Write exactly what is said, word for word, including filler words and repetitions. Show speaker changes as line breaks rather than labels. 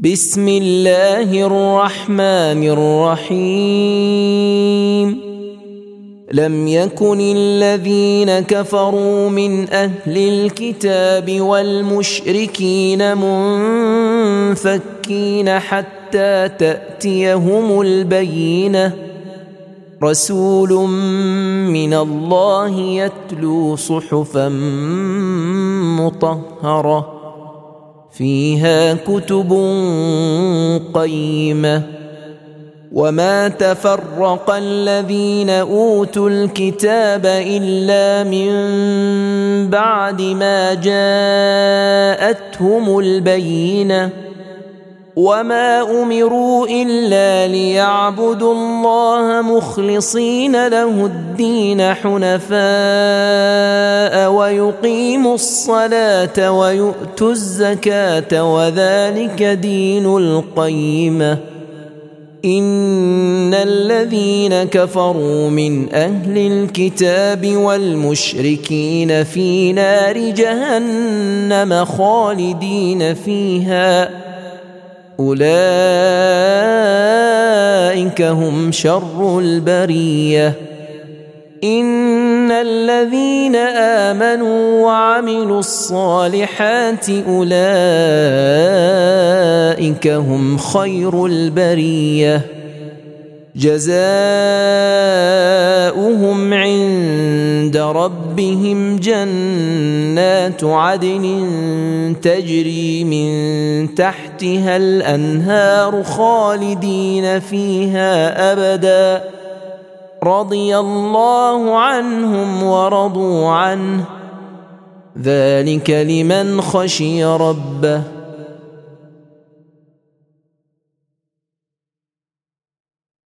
بسم الله الرحمن الرحيم لم يكن الذين كفروا من أهل الكتاب والمشركين منفكين حتى تأتيهم البينة رسول من الله يتلو صحفا مطهرة فيها كتب قيمة وما تفرق الذين أوتوا الكتاب إلا من بعد ما جاءتهم البينة وما أمروا إلا ليعبدوا الله مخلصين له الدين حنفاء ويقيموا الصلاة ويؤتوا الزكاة وذلك دين القيمة إن الذين كفروا من أهل الكتاب والمشركين في نار جهنم خالدين فيها أولئك هم شر البرية إن الذين آمنوا وعملوا الصالحات أولئك هم خير البرية جزاؤهم عند ربهم جنات عدن تجري من تحتها الأنهار خالدين فيها أبدا رضي الله عنهم ورضوا عنه ذلك لمن خشي ربه